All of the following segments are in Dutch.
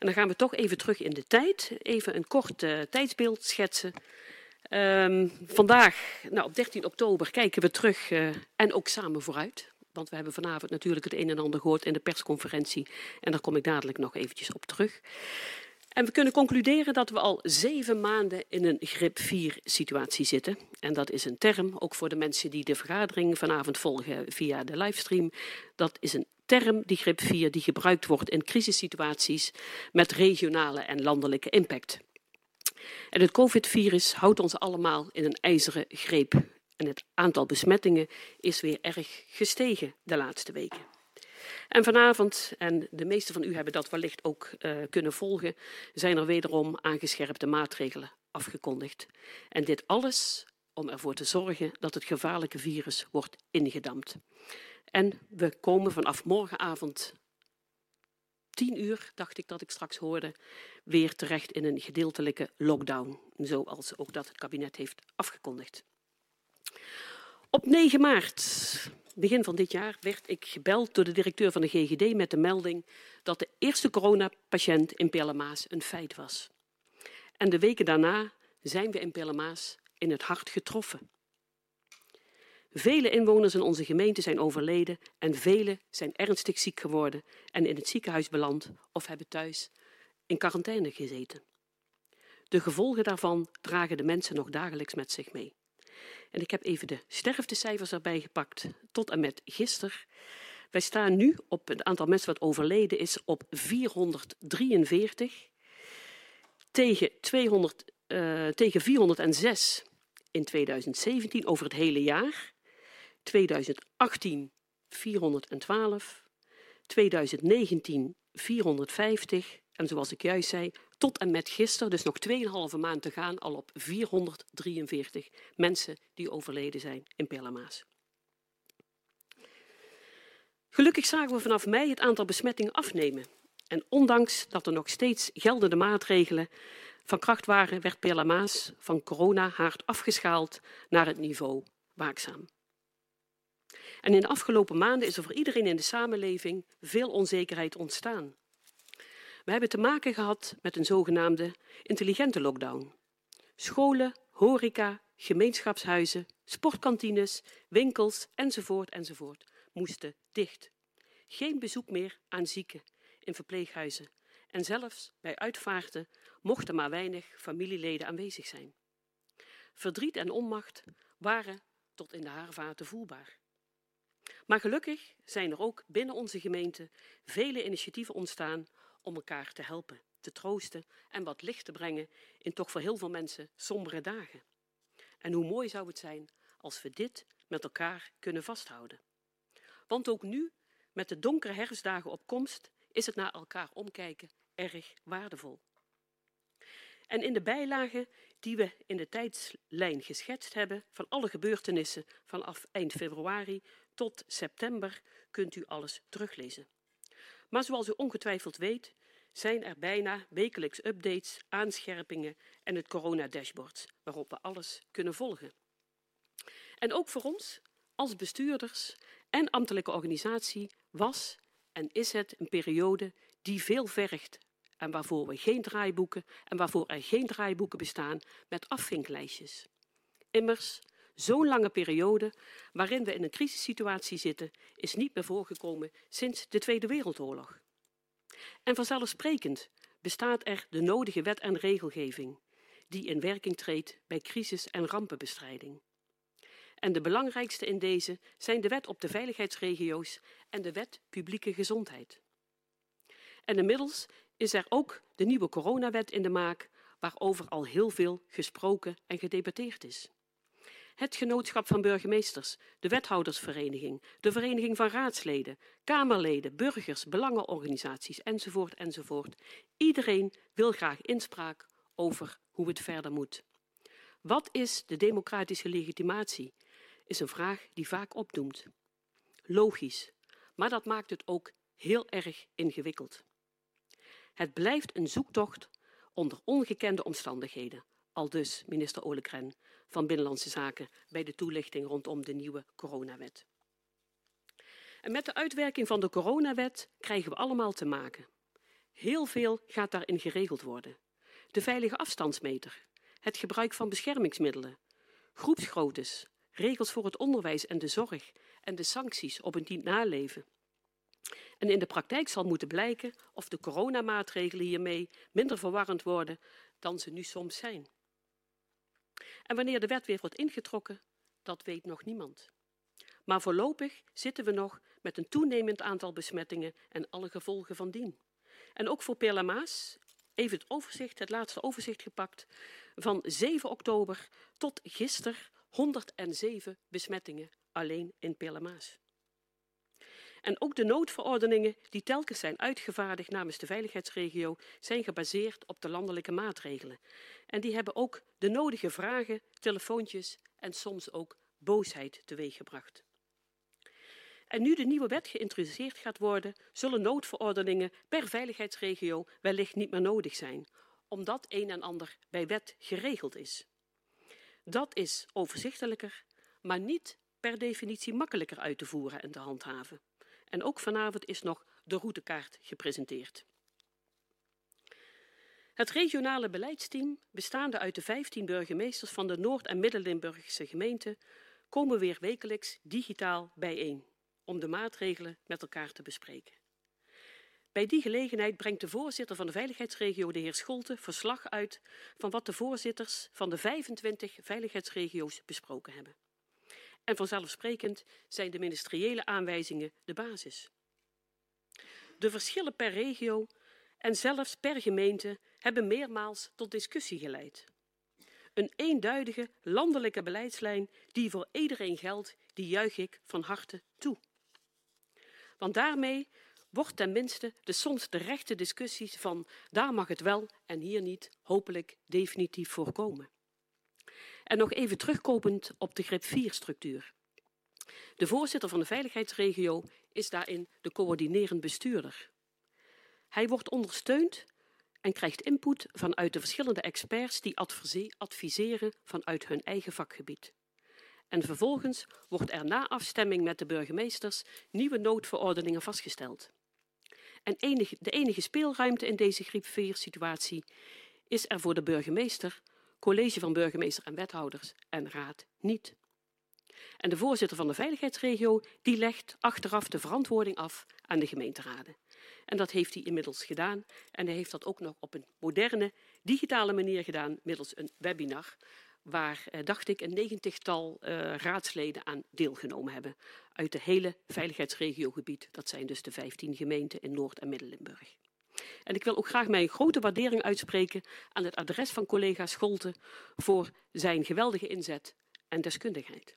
En dan gaan we toch even terug in de tijd. Even een kort tijdsbeeld schetsen. Vandaag, op 13 oktober, kijken we terug en ook samen vooruit. Want we hebben vanavond natuurlijk het een en ander gehoord in de persconferentie. En daar kom ik dadelijk nog eventjes op terug. En we kunnen concluderen dat we al 7 maanden in een griep 4 situatie zitten. En dat is een term, ook voor de mensen die de vergadering vanavond volgen via de livestream. Dat is een term, die griep 4, die gebruikt wordt in crisissituaties met regionale en landelijke impact. En het COVID-virus houdt ons allemaal in een ijzeren greep. En het aantal besmettingen is weer erg gestegen de laatste weken. En vanavond, en de meesten van u hebben dat wellicht ook kunnen volgen, zijn er wederom aangescherpte maatregelen afgekondigd. En dit alles om ervoor te zorgen dat het gevaarlijke virus wordt ingedampt. En we komen vanaf morgenavond 10 uur, dacht ik dat ik straks hoorde, weer terecht in een gedeeltelijke lockdown. Zoals ook dat het kabinet heeft afgekondigd. Op 9 maart, begin van dit jaar, werd ik gebeld door de directeur van de GGD met de melding dat de eerste coronapatiënt in Pijlermaas een feit was. En de weken daarna zijn we in Pijlermaas in het hart getroffen. Vele inwoners in onze gemeente zijn overleden en velen zijn ernstig ziek geworden en in het ziekenhuis beland of hebben thuis in quarantaine gezeten. De gevolgen daarvan dragen de mensen nog dagelijks met zich mee. En ik heb even de sterftecijfers erbij gepakt tot en met gisteren. Wij staan nu op het aantal mensen wat overleden is op 443 tegen 406 in 2017 over het hele jaar. 2018 412, 2019 450 en zoals ik juist zei, tot en met gisteren, dus nog 2,5 maand te gaan, al op 443 mensen die overleden zijn in Pijlermaas. Gelukkig zagen we vanaf mei het aantal besmettingen afnemen. En ondanks dat er nog steeds geldende maatregelen van kracht waren, werd Pijlermaas van corona hard afgeschaald naar het niveau waakzaam. En in de afgelopen maanden is er voor iedereen in de samenleving veel onzekerheid ontstaan. We hebben te maken gehad met een zogenaamde intelligente lockdown. Scholen, horeca, gemeenschapshuizen, sportkantines, winkels enzovoort moesten dicht. Geen bezoek meer aan zieken in verpleeghuizen. En zelfs bij uitvaarten mochten maar weinig familieleden aanwezig zijn. Verdriet en onmacht waren tot in de haarvaten voelbaar. Maar gelukkig zijn er ook binnen onze gemeente vele initiatieven ontstaan om elkaar te helpen, te troosten en wat licht te brengen in toch voor heel veel mensen sombere dagen. En hoe mooi zou het zijn als we dit met elkaar kunnen vasthouden. Want ook nu, met de donkere herfstdagen op komst, is het naar elkaar omkijken erg waardevol. En in de bijlagen die we in de tijdslijn geschetst hebben van alle gebeurtenissen vanaf eind februari tot september kunt u alles teruglezen. Maar zoals u ongetwijfeld weet, zijn er bijna wekelijks updates, aanscherpingen en het corona-dashboard, waarop we alles kunnen volgen. En ook voor ons, als bestuurders en ambtelijke organisatie, was en is het een periode die veel vergt en waarvoor er geen draaiboeken bestaan met afvinklijstjes. Immers, zo'n lange periode waarin we in een crisissituatie zitten, is niet meer voorgekomen sinds de Tweede Wereldoorlog. En vanzelfsprekend bestaat er de nodige wet en regelgeving die in werking treedt bij crisis- en rampenbestrijding. En de belangrijkste in deze zijn de wet op de veiligheidsregio's en de wet publieke gezondheid. En inmiddels is er ook de nieuwe coronawet in de maak, waarover al heel veel gesproken en gedebatteerd is. Het Genootschap van Burgemeesters, de Wethoudersvereniging, de Vereniging van Raadsleden, Kamerleden, burgers, belangenorganisaties enzovoort. Iedereen wil graag inspraak over hoe het verder moet. Wat is de democratische legitimatie? Is een vraag die vaak opdoemt. Logisch, maar dat maakt het ook heel erg ingewikkeld. Het blijft een zoektocht onder ongekende omstandigheden, aldus minister Ollekren van Binnenlandse Zaken bij de toelichting rondom de nieuwe coronawet. En met de uitwerking van de coronawet krijgen we allemaal te maken. Heel veel gaat daarin geregeld worden. De veilige afstandsmeter, het gebruik van beschermingsmiddelen, groepsgroottes, regels voor het onderwijs en de zorg en de sancties op het niet naleven. En in de praktijk zal moeten blijken of de coronamaatregelen hiermee minder verwarrend worden dan ze nu soms zijn. En wanneer de wet weer wordt ingetrokken, dat weet nog niemand. Maar voorlopig zitten we nog met een toenemend aantal besmettingen en alle gevolgen van dien. En ook voor Perlamaas, even het laatste overzicht gepakt, van 7 oktober tot gisteren 107 besmettingen alleen in Perlamaas. En ook de noodverordeningen die telkens zijn uitgevaardigd namens de veiligheidsregio zijn gebaseerd op de landelijke maatregelen. En die hebben ook de nodige vragen, telefoontjes en soms ook boosheid teweeggebracht. En nu de nieuwe wet geïntroduceerd gaat worden, zullen noodverordeningen per veiligheidsregio wellicht niet meer nodig zijn, omdat een en ander bij wet geregeld is. Dat is overzichtelijker, maar niet per definitie makkelijker uit te voeren en te handhaven. En ook vanavond is nog de routekaart gepresenteerd. Het regionale beleidsteam, bestaande uit de 15 burgemeesters van de Noord- en Midden-Limburgse gemeenten, komen weer wekelijks digitaal bijeen om de maatregelen met elkaar te bespreken. Bij die gelegenheid brengt de voorzitter van de veiligheidsregio, de heer Scholte, verslag uit van wat de voorzitters van de 25 veiligheidsregio's besproken hebben. En vanzelfsprekend zijn de ministeriële aanwijzingen de basis. De verschillen per regio en zelfs per gemeente hebben meermaals tot discussie geleid. Een eenduidige landelijke beleidslijn die voor iedereen geldt, die juich ik van harte toe. Want daarmee wordt tenminste de soms terechte discussies van daar mag het wel en hier niet hopelijk definitief voorkomen. En nog even terugkomend op de grip 4-structuur. De voorzitter van de veiligheidsregio is daarin de coördinerend bestuurder. Hij wordt ondersteund en krijgt input vanuit de verschillende experts die adviseren vanuit hun eigen vakgebied. En vervolgens wordt er na afstemming met de burgemeesters nieuwe noodverordeningen vastgesteld. En de enige speelruimte in deze griep 4-situatie is er voor de burgemeester, college van burgemeester en wethouders en raad niet. En de voorzitter van de veiligheidsregio die legt achteraf de verantwoording af aan de gemeenteraden. En dat heeft hij inmiddels gedaan en hij heeft dat ook nog op een moderne, digitale manier gedaan middels een webinar waar, dacht ik, een 90-tal raadsleden aan deelgenomen hebben uit het hele veiligheidsregiogebied. Dat zijn dus de 15 gemeenten in Noord- en Midden-Limburg. En ik wil ook graag mijn grote waardering uitspreken aan het adres van collega Scholte voor zijn geweldige inzet en deskundigheid.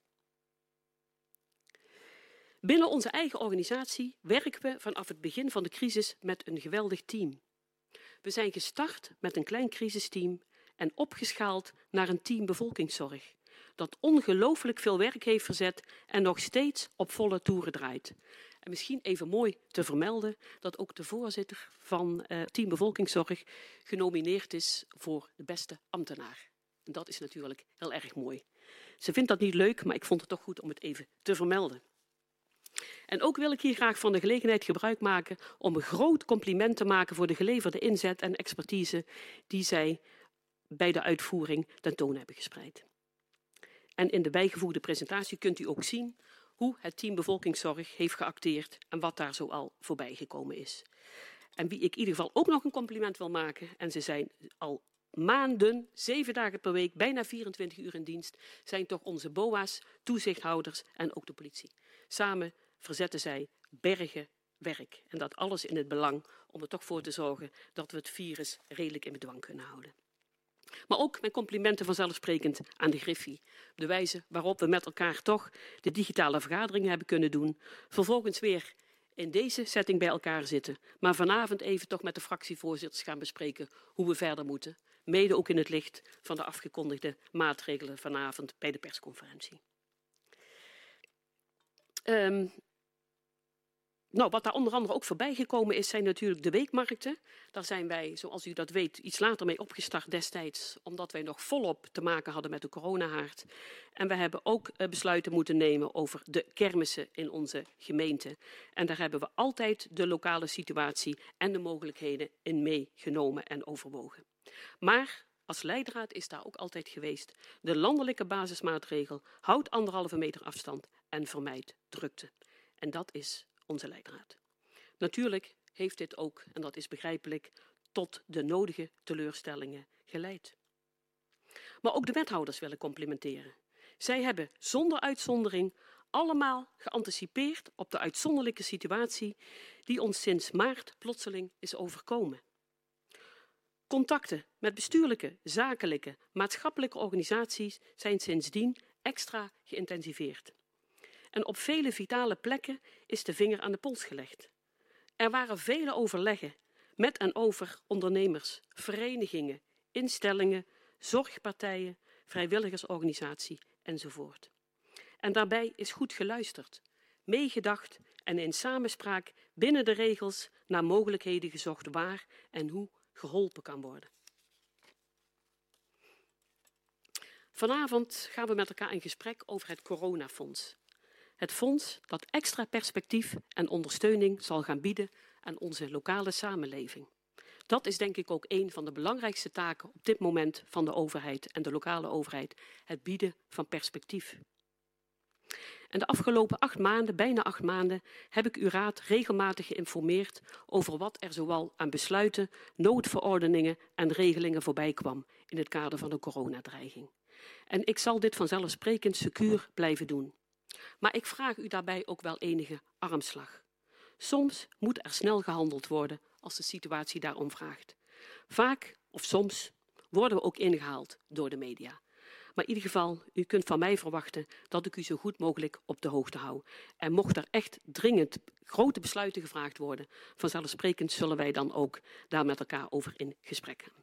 Binnen onze eigen organisatie werken we vanaf het begin van de crisis met een geweldig team. We zijn gestart met een klein crisisteam en opgeschaald naar een team bevolkingszorg, dat ongelooflijk veel werk heeft verzet en nog steeds op volle toeren draait. En misschien even mooi te vermelden dat ook de voorzitter van team bevolkingszorg genomineerd is voor de beste ambtenaar. En dat is natuurlijk heel erg mooi. Ze vindt dat niet leuk, maar ik vond het toch goed om het even te vermelden. En ook wil ik hier graag van de gelegenheid gebruik maken om een groot compliment te maken voor de geleverde inzet en expertise die zij bij de uitvoering tentoon hebben gespreid. En in de bijgevoegde presentatie kunt u ook zien hoe het team bevolkingszorg heeft geacteerd en wat daar zo al voorbij gekomen is. En wie ik in ieder geval ook nog een compliment wil maken, en ze zijn al maanden, 7 dagen per week, bijna 24 uur in dienst, zijn toch onze BOA's, toezichthouders en ook de politie. Samen verzetten zij bergen werk. En dat alles in het belang om er toch voor te zorgen dat we het virus redelijk in bedwang kunnen houden. Maar ook mijn complimenten vanzelfsprekend aan de Griffie. De wijze waarop we met elkaar toch de digitale vergaderingen hebben kunnen doen. Vervolgens weer in deze setting bij elkaar zitten. Maar vanavond even toch met de fractievoorzitters gaan bespreken hoe we verder moeten. Mede ook in het licht van de afgekondigde maatregelen vanavond bij de persconferentie. Nou, wat daar onder andere ook voorbij gekomen is, zijn natuurlijk de weekmarkten. Daar zijn wij, zoals u dat weet, iets later mee opgestart destijds, omdat wij nog volop te maken hadden met de coronahaard. En we hebben ook besluiten moeten nemen over de kermissen in onze gemeente. En daar hebben we altijd de lokale situatie en de mogelijkheden in meegenomen en overwogen. Maar als leidraad is daar ook altijd geweest de landelijke basismaatregel: houd 1,5 meter afstand en vermijd drukte. En dat is onze leidraad. Natuurlijk heeft dit ook, en dat is begrijpelijk, tot de nodige teleurstellingen geleid. Maar ook de wethouders willen complimenteren. Zij hebben zonder uitzondering allemaal geanticipeerd op de uitzonderlijke situatie die ons sinds maart plotseling is overkomen. Contacten met bestuurlijke, zakelijke, maatschappelijke organisaties zijn sindsdien extra geïntensiveerd. En op vele vitale plekken is de vinger aan de pols gelegd. Er waren vele overleggen met en over ondernemers, verenigingen, instellingen, zorgpartijen, vrijwilligersorganisatie enzovoort. En daarbij is goed geluisterd, meegedacht en in samenspraak binnen de regels naar mogelijkheden gezocht waar en hoe geholpen kan worden. Vanavond gaan we met elkaar in gesprek over het coronafonds. Het fonds dat extra perspectief en ondersteuning zal gaan bieden aan onze lokale samenleving. Dat is denk ik ook een van de belangrijkste taken op dit moment van de overheid en de lokale overheid: het bieden van perspectief. En de afgelopen 8 maanden, bijna 8 maanden, heb ik uw raad regelmatig geïnformeerd over wat er zoal aan besluiten, noodverordeningen en regelingen voorbij kwam in het kader van de coronadreiging. En ik zal dit vanzelfsprekend secuur blijven doen. Maar ik vraag u daarbij ook wel enige armslag. Soms moet er snel gehandeld worden als de situatie daarom vraagt. Vaak of soms worden we ook ingehaald door de media. Maar in ieder geval, u kunt van mij verwachten dat ik u zo goed mogelijk op de hoogte hou. En mocht er echt dringend grote besluiten gevraagd worden, vanzelfsprekend zullen wij dan ook daar met elkaar over in gesprek gaan.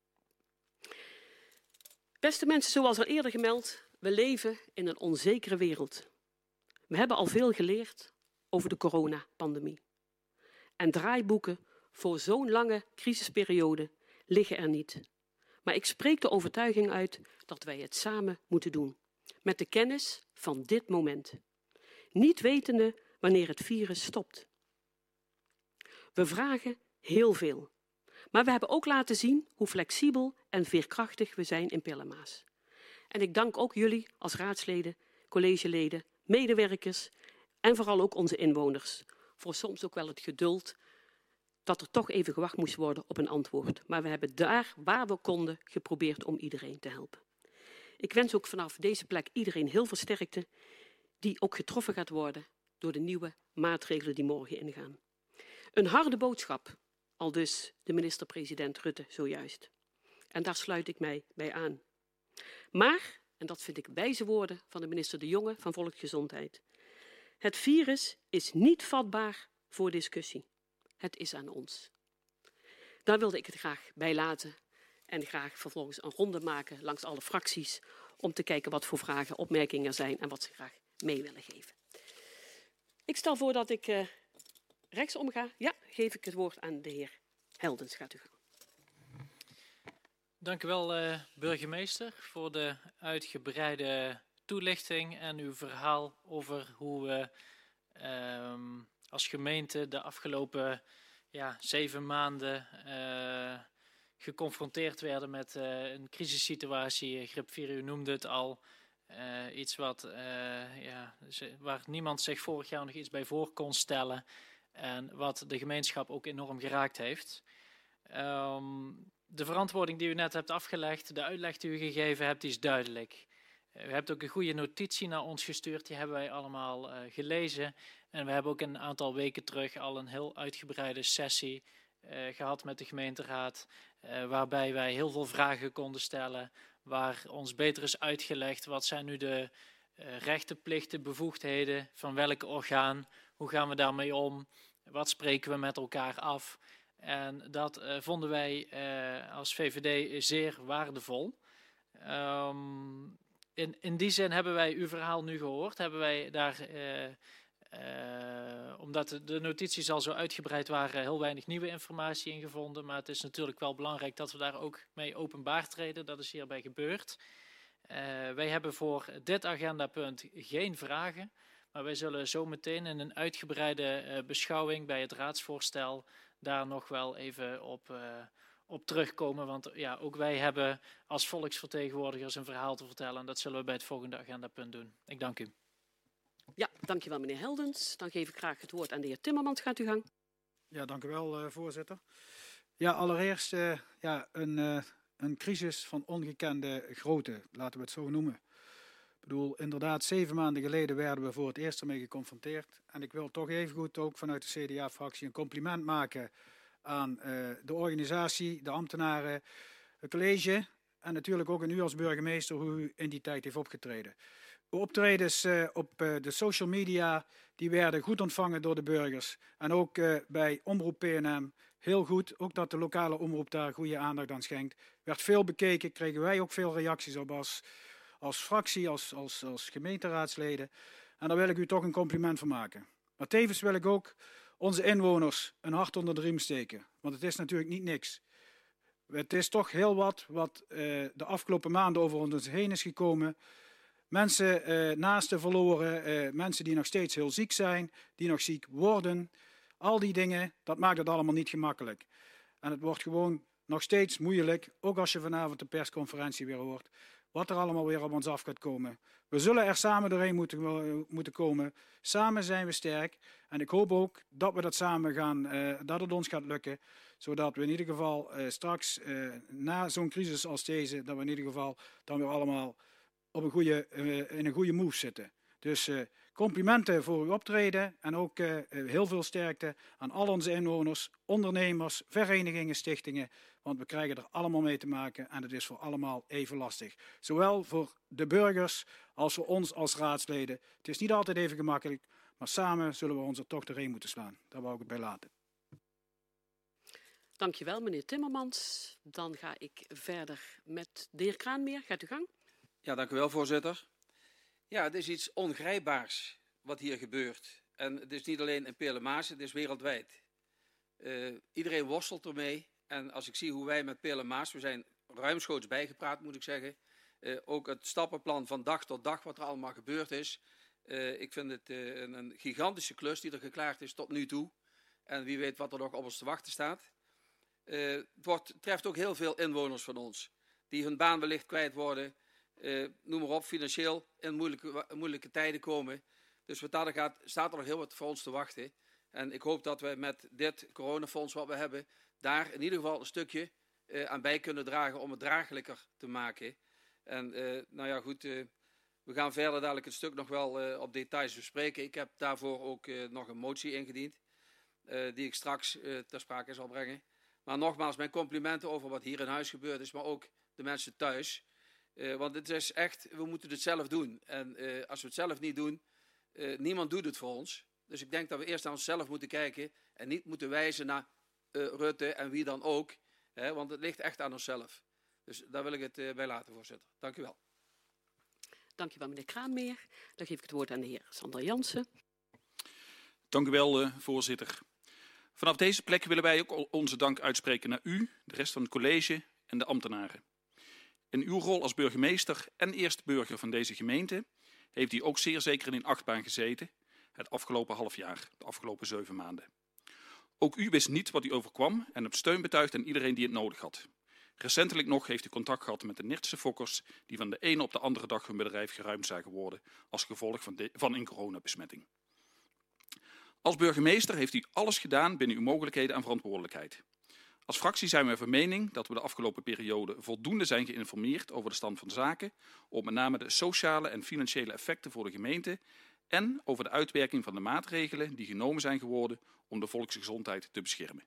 Beste mensen, zoals al eerder gemeld, we leven in een onzekere wereld. We hebben al veel geleerd over de coronapandemie. En draaiboeken voor zo'n lange crisisperiode liggen er niet. Maar ik spreek de overtuiging uit dat wij het samen moeten doen. Met de kennis van dit moment. Niet wetende wanneer het virus stopt. We vragen heel veel. Maar we hebben ook laten zien hoe flexibel en veerkrachtig we zijn in Pellemaas. En ik dank ook jullie als raadsleden, collegeleden, medewerkers en vooral ook onze inwoners. Voor soms ook wel het geduld dat er toch even gewacht moest worden op een antwoord. Maar we hebben daar, waar we konden, geprobeerd om iedereen te helpen. Ik wens ook vanaf deze plek iedereen heel veel sterkte, die ook getroffen gaat worden door de nieuwe maatregelen die morgen ingaan. Een harde boodschap, aldus de minister-president Rutte zojuist. En daar sluit ik mij bij aan. Maar, en dat vind ik wijze woorden van de minister De Jonge van Volksgezondheid, het virus is niet vatbaar voor discussie. Het is aan ons. Daar wilde ik het graag bij laten en graag vervolgens een ronde maken langs alle fracties om te kijken wat voor vragen, opmerkingen er zijn en wat ze graag mee willen geven. Ik stel voor dat ik rechtsom ga. Ja, geef ik het woord aan de heer Heldens. Gaat u gaan. Dank u wel, burgemeester, voor de uitgebreide toelichting en uw verhaal over hoe we als gemeente de afgelopen 7 maanden geconfronteerd werden met een crisissituatie. Grip 4, u noemde het al. Iets waar niemand zich vorig jaar nog iets bij voor kon stellen. En wat de gemeenschap ook enorm geraakt heeft. De verantwoording die u net hebt afgelegd, de uitleg die u gegeven hebt, die is duidelijk. U hebt ook een goede notitie naar ons gestuurd, die hebben wij allemaal gelezen. En we hebben ook een aantal weken terug al een heel uitgebreide sessie gehad met de gemeenteraad. Waarbij wij heel veel vragen konden stellen, waar ons beter is uitgelegd wat zijn nu de rechten, plichten, bevoegdheden van welk orgaan, hoe gaan we daarmee om, wat spreken we met elkaar af. En dat vonden wij als VVD zeer waardevol. In die zin hebben wij uw verhaal nu gehoord, hebben wij daar Omdat de notities al zo uitgebreid waren, heel weinig nieuwe informatie ingevonden. Maar het is natuurlijk wel belangrijk dat we daar ook mee openbaar treden. Dat is hierbij gebeurd. Wij hebben voor dit agendapunt geen vragen. Maar wij zullen zo meteen in een uitgebreide beschouwing bij het raadsvoorstel daar nog wel even op terugkomen. Want ja, ook wij hebben als volksvertegenwoordigers een verhaal te vertellen. En dat zullen we bij het volgende agendapunt doen. Ik dank u. Ja, dankjewel meneer Heldens. Dan geef ik graag het woord aan de heer Timmermans. Gaat u gang. Ja, dank u wel, voorzitter. Ja, allereerst een crisis van ongekende grootte, laten we het zo noemen. Ik bedoel, inderdaad, 7 maanden geleden werden we voor het eerst ermee geconfronteerd. En ik wil toch even goed ook vanuit de CDA-fractie een compliment maken aan de organisatie, de ambtenaren, het college en natuurlijk ook aan u als burgemeester hoe u in die tijd heeft opgetreden. Uw optredens op de social media die werden goed ontvangen door de burgers. En ook bij Omroep PNM heel goed. Ook dat de lokale omroep daar goede aandacht aan schenkt. Werd veel bekeken, kregen wij ook veel reacties op als fractie, als gemeenteraadsleden. En daar wil ik u toch een compliment voor maken. Maar tevens wil ik ook onze inwoners een hart onder de riem steken. Want het is natuurlijk niet niks. Het is toch heel wat de afgelopen maanden over ons heen is gekomen. Mensen naasten verloren, mensen die nog steeds heel ziek zijn, die nog ziek worden. Al die dingen, dat maakt het allemaal niet gemakkelijk. En het wordt gewoon nog steeds moeilijk, ook als je vanavond de persconferentie weer hoort, wat er allemaal weer op ons af gaat komen. We zullen er samen doorheen moeten komen. Samen zijn we sterk. En ik hoop ook dat we dat samen gaan, dat het ons gaat lukken. Zodat we in ieder geval straks, na zo'n crisis als deze, dat we in ieder geval dan weer allemaal op in een goede move zitten. Dus complimenten voor uw optreden en ook heel veel sterkte aan al onze inwoners, ondernemers, verenigingen, stichtingen. Want we krijgen er allemaal mee te maken en het is voor allemaal even lastig. Zowel voor de burgers als voor ons als raadsleden. Het is niet altijd even gemakkelijk, maar samen zullen we ons er toch doorheen moeten slaan. Daar wou ik het bij laten. Dankjewel meneer Timmermans. Dan ga ik verder met de heer Kraanmeer. Gaat u gang. Ja, dank u wel, voorzitter. Ja, het is iets ongrijpbaars wat hier gebeurt. En het is niet alleen in Peerlemaarse, het is wereldwijd. Iedereen worstelt ermee. En als ik zie hoe wij met Peerlemaarse, we zijn ruimschoots bijgepraat, moet ik zeggen. Ook het stappenplan van dag tot dag, wat er allemaal gebeurd is. Ik vind het een gigantische klus die er geklaard is tot nu toe. En wie weet wat er nog op ons te wachten staat. Het treft ook heel veel inwoners van ons, die hun baan wellicht kwijt worden. Noem maar op, financieel in moeilijke tijden komen. Dus wat dat gaat, staat er nog heel wat voor ons te wachten. En ik hoop dat we met dit coronafonds wat we hebben, daar in ieder geval een stukje aan bij kunnen dragen om het draaglijker te maken. En nou ja, goed, we gaan verder dadelijk een stuk nog wel op details bespreken. Ik heb daarvoor ook nog een motie ingediend, die ik straks ter sprake zal brengen. Maar nogmaals, mijn complimenten over wat hier in huis gebeurd is, maar ook de mensen thuis. Want het is echt, we moeten het zelf doen. En als we het zelf niet doen, niemand doet het voor ons. Dus ik denk dat we eerst naar onszelf moeten kijken en niet moeten wijzen naar Rutte en wie dan ook. Want het ligt echt aan onszelf. Dus daar wil ik het bij laten, voorzitter. Dank u wel. Dank u wel meneer Kraanmeer. Dan geef ik het woord aan de heer Sander Jansen. Dank u wel, voorzitter. Vanaf deze plek willen wij ook onze dank uitspreken naar u, de rest van het college en de ambtenaren. In uw rol als burgemeester en eerste burger van deze gemeente heeft u ook zeer zeker in achtbaan gezeten het afgelopen half jaar, de afgelopen 7 maanden. Ook u wist niet wat u overkwam en hebt steun betuigd aan iedereen die het nodig had. Recentelijk nog heeft u contact gehad met de Niertse fokkers die van de ene op de andere dag hun bedrijf geruimd zagen worden als gevolg van een coronabesmetting. Als burgemeester heeft u alles gedaan binnen uw mogelijkheden en verantwoordelijkheid. Als fractie zijn we van mening dat we de afgelopen periode voldoende zijn geïnformeerd over de stand van zaken, op met name de sociale en financiële effecten voor de gemeente en over de uitwerking van de maatregelen die genomen zijn geworden om de volksgezondheid te beschermen.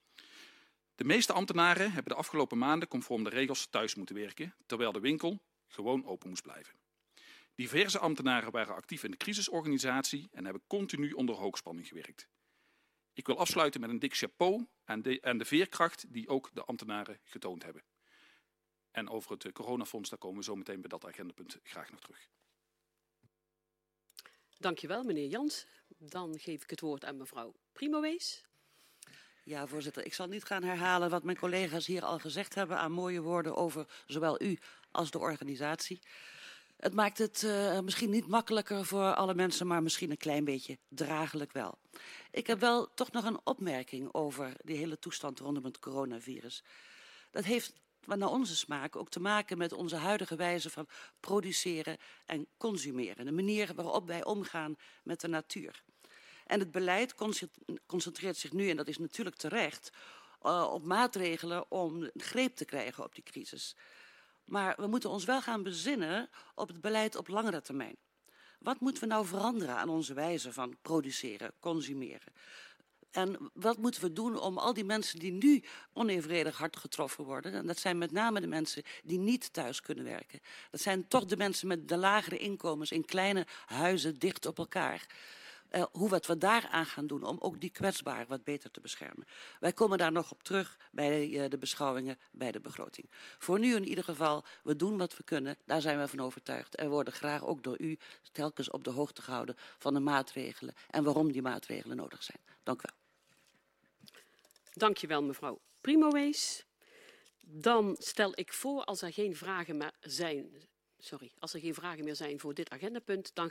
De meeste ambtenaren hebben de afgelopen maanden conform de regels thuis moeten werken, terwijl de winkel gewoon open moest blijven. Diverse ambtenaren waren actief in de crisisorganisatie en hebben continu onder hoogspanning gewerkt. Ik wil afsluiten met een dik chapeau aan de veerkracht die ook de ambtenaren getoond hebben. En over het coronafonds, daar komen we zo meteen bij dat agendapunt graag nog terug. Dankjewel, meneer Jans. Dan geef ik het woord aan mevrouw Primowees. Ja, voorzitter. Ik zal niet gaan herhalen wat mijn collega's hier al gezegd hebben aan mooie woorden over zowel u als de organisatie. Het maakt het misschien niet makkelijker voor alle mensen, maar misschien een klein beetje draaglijk wel. Ik heb wel toch nog een opmerking over die hele toestand rondom het coronavirus. Dat heeft naar onze smaak ook te maken met onze huidige wijze van produceren en consumeren. De manier waarop wij omgaan met de natuur. En het beleid concentreert zich nu, en dat is natuurlijk terecht, op maatregelen om greep te krijgen op die crisis. Maar we moeten ons wel gaan bezinnen op het beleid op langere termijn. Wat moeten we nou veranderen aan onze wijze van produceren, consumeren? En wat moeten we doen om al die mensen die nu onevenredig hard getroffen worden, en dat zijn met name de mensen die niet thuis kunnen werken. Dat zijn toch de mensen met de lagere inkomens in kleine huizen dicht op elkaar. Hoe wat we daaraan gaan doen om ook die kwetsbaren wat beter te beschermen. Wij komen daar nog op terug bij de beschouwingen bij de begroting. Voor nu in ieder geval, we doen wat we kunnen. Daar zijn we van overtuigd. En we worden graag ook door u telkens op de hoogte gehouden van de maatregelen en waarom die maatregelen nodig zijn. Dank u wel. Dankjewel, mevrouw Primowees. Dan stel ik voor, als er geen vragen meer zijn voor dit agendapunt, dan